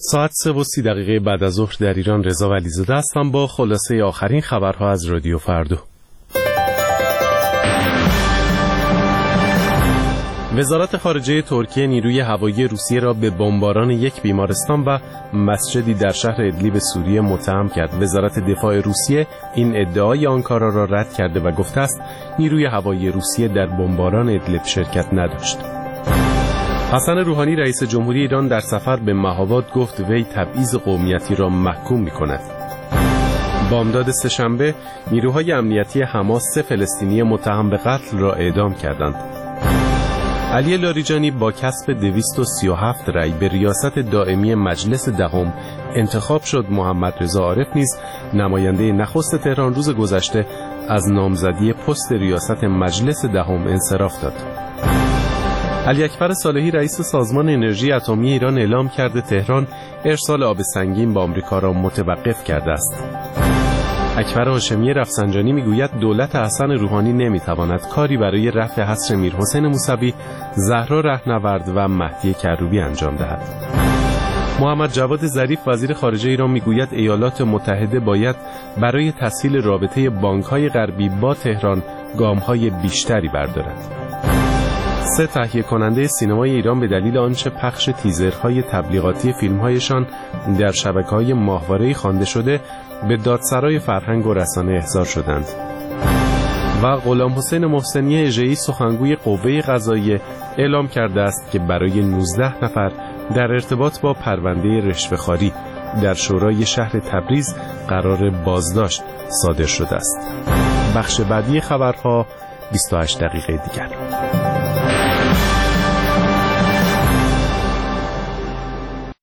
ساعت 3:30 بعد از ظهر در ایران. رضا ولیزاده هستم با خلاصه آخرین خبرها از رادیو فردا. وزارت خارجه ترکیه نیروی هوایی روسیه را به بمباران یک بیمارستان و مسجدی در شهر ادلیب سوریه متهم کرد. وزارت دفاع روسیه این ادعای آنکارا را رد کرده و گفته است نیروی هوایی روسیه در بمباران ادلیب شرکت نداشت. حسن روحانی رئیس جمهوری ایران در سفر به مهاباد گفت وی تبعیض قومیتی را محکوم می‌کند. بامداد سه‌شنبه نیروهای امنیتی حماس 3 فلسطینی متهم به قتل را اعدام کردند. علی لاریجانی با کسب 237 رأی به ریاست دائمی مجلس دهم انتخاب شد. محمد رضا عارف نیز نماینده نخست تهران روز گذشته از نامزدی پست ریاست مجلس دهم انصراف داد. علی اکبر صالحی رئیس سازمان انرژی اتمی ایران اعلام کرده تهران ارسال آب سنگین به آمریکا را متوقف کرده است. اکبر هاشمی رفسنجانی میگوید دولت حسن روحانی نمیتواند کاری برای رفع حصر میرحسین موسوی، زهرا رهنورد و مهدی کروبی انجام دهد. محمد جواد ظریف وزیر خارجه ایران میگوید ایالات متحده باید برای تسهیل رابطه بانک‌های غربی با تهران گام‌های بیشتری بردارد. 3 تهیه کننده سینمای ایران به دلیل آنچه پخش تیزرهای تبلیغاتی فیلم‌هایشان در شبکه‌های ماهواره‌ای خوانده شده به دادسرای فرهنگ و رسانه احضار شدند. و غلام حسین محسنی اژه‌ای سخنگوی قوه قضاییه اعلام کرده است که برای 19 نفر در ارتباط با پرونده رشوه‌خواری در شورای شهر تبریز قرار بازداشت صادر شده است. بخش بعدی خبرها 28 دقیقه دیگر.